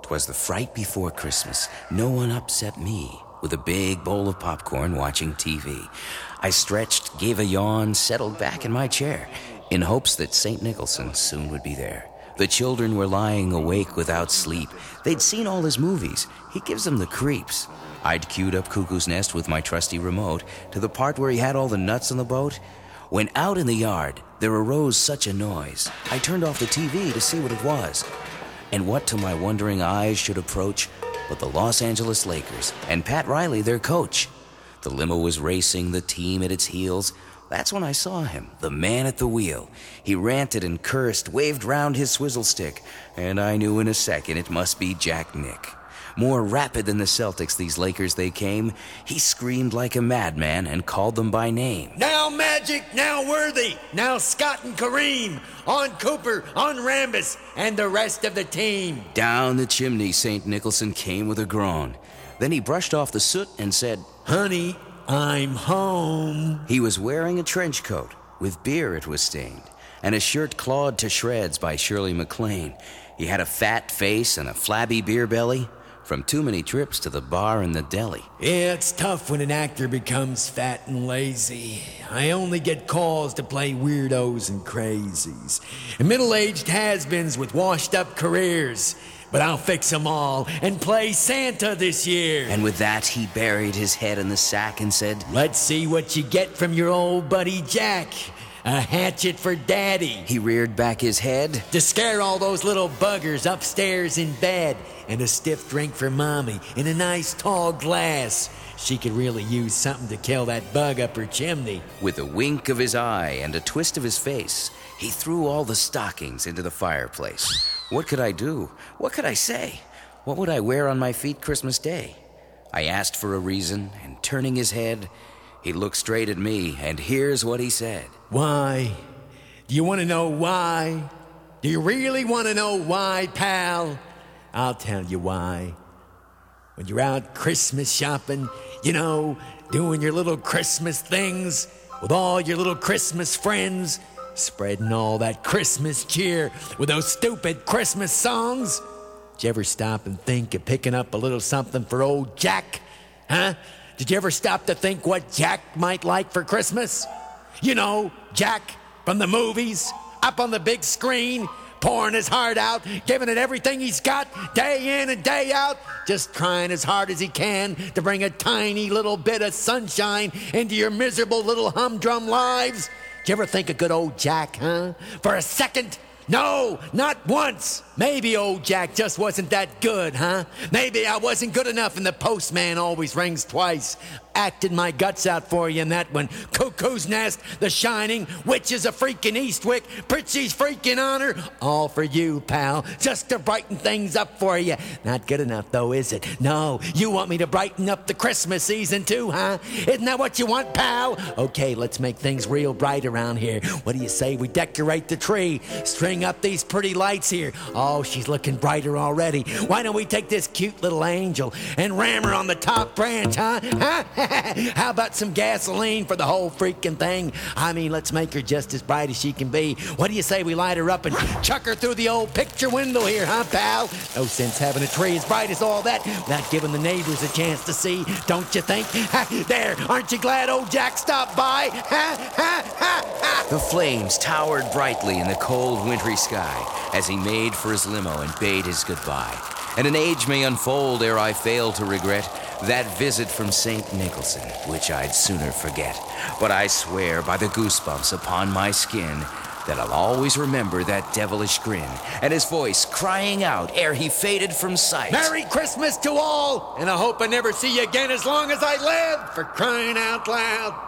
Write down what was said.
'Twas the fright before Christmas. No one upset me. With a big bowl of popcorn watching TV. I stretched, gave a yawn, settled back in my chair, in hopes that St. Nicholson soon would be there. The children were lying awake without sleep. They'd seen all his movies. He gives them the creeps. I'd queued up Cuckoo's Nest with my trusty remote to the part where he had all the nuts on the boat. When out in the yard, there arose such a noise. I turned off the TV to see what it was. And what to my wondering eyes should approach but the Los Angeles Lakers and Pat Riley, their coach. The limo was racing, the team at its heels. That's when I saw him, the man at the wheel. He ranted and cursed, waved round his swizzle stick, and I knew in a second it must be Jack Nick. More rapid than the Celtics, these Lakers they came. He screamed like a madman and called them by name. Now Magic, now Worthy, now Scott and Kareem, on Cooper, on Rambis, and the rest of the team. Down the chimney, St. Nicholson came with a groan. Then he brushed off the soot and said, "Honey, I'm home." He was wearing a trench coat. With beer it was stained, and a shirt clawed to shreds by Shirley MacLaine. He had a fat face and a flabby beer belly. From too many trips to the bar and the deli. Yeah, it's tough when an actor becomes fat and lazy. I only get calls to play weirdos and crazies. And middle-aged has-beens with washed-up careers. But I'll fix them all and play Santa this year. And with that, he buried his head in the sack and said, "Let's see what you get from your old buddy Jack. A hatchet for Daddy." He reared back his head. "To scare all those little buggers upstairs in bed. And a stiff drink for Mommy in a nice tall glass. She could really use something to kill that bug up her chimney." With a wink of his eye and a twist of his face, he threw all the stockings into the fireplace. What could I do? What could I say? What would I wear on my feet Christmas Day? I asked for a reason, and turning his head, he looked straight at me, and here's what he said. "Why? Do you want to know why? Do you really want to know why, pal? I'll tell you why. When you're out Christmas shopping, you know, doing your little Christmas things with all your little Christmas friends, spreading all that Christmas cheer with those stupid Christmas songs. Did you ever stop and think of picking up a little something for old Jack? Huh? Did you ever stop to think what Jack might like for Christmas? You know, Jack from the movies, up on the big screen, pouring his heart out, giving it everything he's got, day in and day out, just trying as hard as he can to bring a tiny little bit of sunshine into your miserable little humdrum lives. Did you ever think of good old Jack, huh? For a second? No, not once. Maybe old Jack just wasn't that good, huh? Maybe I wasn't good enough and the postman always rings twice. Acted my guts out for you in that one. Cuckoo's Nest, The Shining, Witches of freaking Eastwick, Pritchie's freaking Honor. All for you, pal, just to brighten things up for you. Not good enough, though, is it? No, you want me to brighten up the Christmas season, too, huh? Isn't that what you want, pal? Okay, let's make things real bright around here. What do you say we decorate the tree? String up these pretty lights here. Oh, she's looking brighter already. Why don't we take this cute little angel and ram her on the top branch, huh? How about some gasoline for the whole freaking thing? I mean, let's make her just as bright as she can be. What do you say we light her up and chuck her through the old picture window here, huh, pal? No sense having a tree as bright as all that without giving the neighbors a chance to see, don't you think? There, aren't you glad old Jack stopped by? The flames towered brightly in the cold, wintry sky as he made for his limo and bade his goodbye. And an age may unfold ere I fail to regret that visit from St. Nicholson, which I'd sooner forget. But I swear by the goosebumps upon my skin that I'll always remember that devilish grin and his voice crying out ere he faded from sight. Merry Christmas to all, and I hope I never see you again as long as I live, for crying out loud.